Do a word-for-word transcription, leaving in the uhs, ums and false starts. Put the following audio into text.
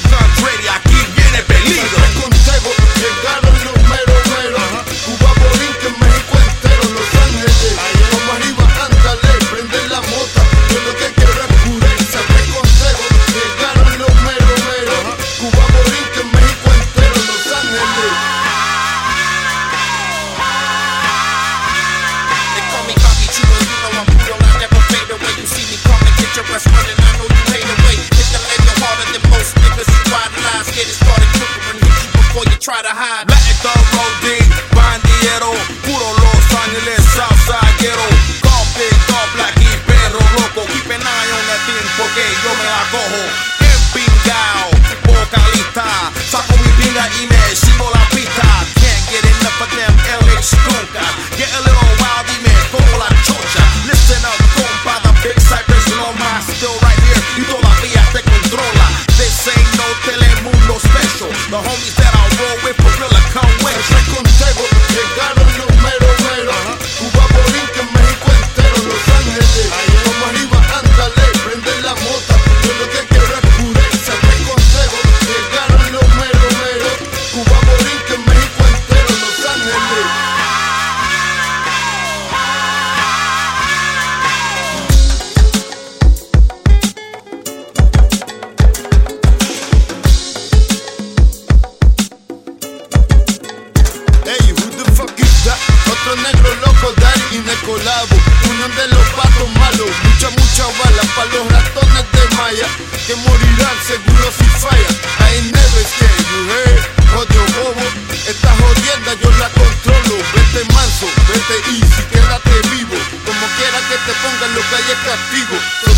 guns ready, aquí viene peligro. Consejo, llegaron los mero mero. Cuba, Borinquen, México entero, Los Ángeles. Vamos arriba, ándale, prende la mota. Yo lo que quiero es pureza. Te consejo, llegaron los mero mero. Cuba, Borinquen, México entero, Los Ángeles. They call me Bobby Chulo, you know I'm brutal, I never fade away. You see me coming, get your ass running, I know you hate away. Hit the label harder than most niggas who ride lies. Get it started quicker and hit you before you try to hide. Black Dog Road, bandiero, puro Los Ángeles, Southside Ghetto. Golf big, golf black y perro loco. Keep an eye on that thing porque yo me la cojo. Empingao, vocalista, saco mi pinga y me sigo la pista. Can't get enough of them L A nunca. Get a little wild y me como la chocha. Listen up, compa, the big Cypress Loma, still right here y todavía te controla. This ain't no Telemundo special. The homies that I roll with for real come with. Te consejo, llegaron los mero mero. Cuba, Borinquen, México entero, Los Ángeles. Vamos arriba, ándale, prende la mota. Yo lo que quiero es pureza. Te consejo, llegaron los mero mero. Cuba, Borinquen, México entero, Los Ángeles. Hey, who the fuck is that? Otro negro loco, Daddy y Necolabo. Unión de los patos malos. Mucha, mucha bala pa' los ratones de Maya, que morirán seguro si falla. I ain't never scared, you heard? Odio bobo, esta jodienda yo la controlo. Vete manso, vete easy, quédate vivo. Como quiera que te pongan lo que hay es castigo.